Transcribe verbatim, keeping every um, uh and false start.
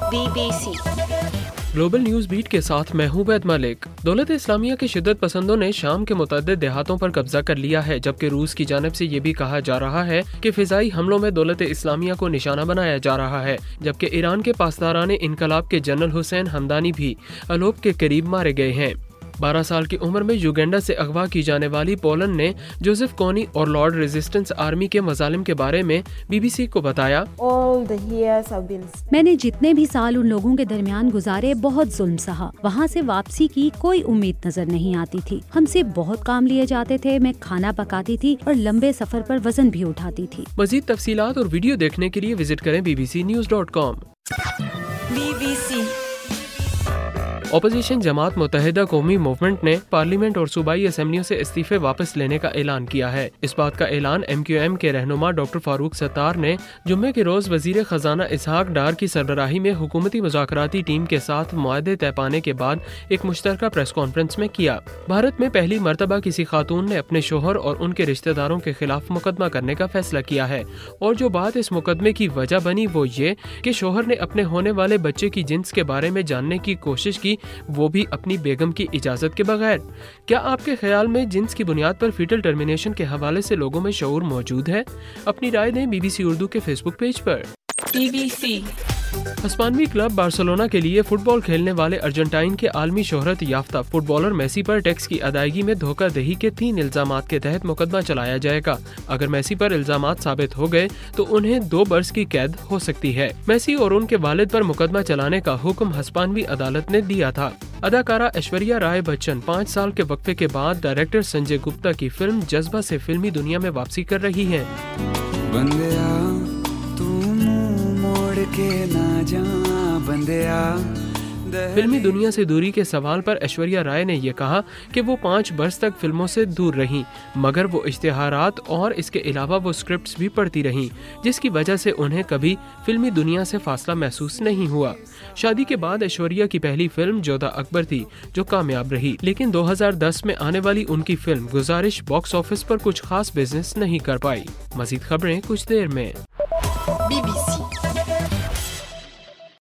Be B C global news beat کے ساتھ میں ہوں عبید ملک۔ دولت اسلامیہ کے شدت پسندوں نے شام کے متعدد دیہاتوں پر قبضہ کر لیا ہے، جبکہ روس کی جانب سے یہ بھی کہا جا رہا ہے کہ فضائی حملوں میں دولت اسلامیہ کو نشانہ بنایا جا رہا ہے، جبکہ ایران کے پاسداران انقلاب کے جنرل حسین حمدانی بھی الیپو کے قریب مارے گئے ہیں۔ بارہ سال کی عمر میں یوگینڈا سے اغوا کی جانے والی پولینڈ نے جوزف کونی اور لارڈ ریزسٹنس آرمی کے مظالم کے بارے میں بی بی سی کو بتایا، میں نے جتنے بھی سال ان لوگوں کے درمیان گزارے بہت ظلم سہا، وہاں سے واپسی کی کوئی امید نظر نہیں آتی تھی، ہم سے بہت کام لیے جاتے تھے، میں کھانا پکاتی تھی اور لمبے سفر پر وزن بھی اٹھاتی تھی۔ مزید تفصیلات اور ویڈیو دیکھنے کے لیے وزٹ کریں B B C news dot com. B B C opposition جماعت متحدہ قومی موومنٹ نے پارلیمنٹ اور صوبائی اسمبلیوں سے استعفے واپس لینے کا اعلان کیا ہے۔ اس بات کا اعلان ایم کیو ایم کے رہنما ڈاکٹر فاروق ستار نے جمعے کے روز وزیر خزانہ اسحاق ڈار کی سربراہی میں حکومتی مذاکراتی ٹیم کے ساتھ معاہدے طے پانے کے بعد ایک مشترکہ پریس کانفرنس میں کیا۔ بھارت میں پہلی مرتبہ کسی خاتون نے اپنے شوہر اور ان کے رشتہ داروں کے خلاف مقدمہ کرنے کا فیصلہ کیا ہے، اور جو بات اس مقدمے کی وجہ بنی وہ یہ کہ شوہر نے اپنے ہونے والے بچے کی جنس کے بارے میں جاننے کی کوشش کی، وہ بھی اپنی بیگم کی اجازت کے بغیر۔ کیا آپ کے خیال میں جنس کی بنیاد پر فیٹل ٹرمینیشن کے حوالے سے لوگوں میں شعور موجود ہے؟ اپنی رائے دیں بی بی سی اردو کے فیس بک پیج پر۔ بی بی سی ہسپانوی کلب بارسلونا کے لیے فٹ بال کھیلنے والے ارجنٹائن کے عالمی شہرت یافتہ فٹ بالر میسی پر ٹیکس کی ادائیگی میں دھوکہ دہی کے تین الزامات کے تحت مقدمہ چلایا جائے گا۔ اگر میسی پر الزامات ثابت ہو گئے تو انہیں دو برس کی قید ہو سکتی ہے۔ میسی اور ان کے والد پر مقدمہ چلانے کا حکم ہسپانوی عدالت نے دیا تھا۔ اداکارہ ایشوریا رائے بچن پانچ سال کے وقفے کے بعد ڈائریکٹر سنجے گپتا کی فلم جذبہ سے فلمی دنیا میں واپسی کر رہی ہیں۔ بندیا تو منہ موڑ کے نہ جا بندیا۔ فلمی دنیا سے دوری کے سوال پر ایشوریا رائے نے یہ کہا کہ وہ پانچ برس تک فلموں سے دور رہیں، مگر وہ اشتہارات اور اس کے علاوہ وہ اسکرپٹس بھی پڑھتی رہیں، جس کی وجہ سے انہیں کبھی فلمی دنیا سے فاصلہ محسوس نہیں ہوا۔ شادی کے بعد ایشوریا کی پہلی فلم جودھا اکبر تھی، جو کامیاب رہی، لیکن دو ہزار دس میں آنے والی ان کی فلم گزارش باکس آفس پر کچھ خاص بزنس نہیں کر پائی۔ مزید خبریں کچھ دیر میں۔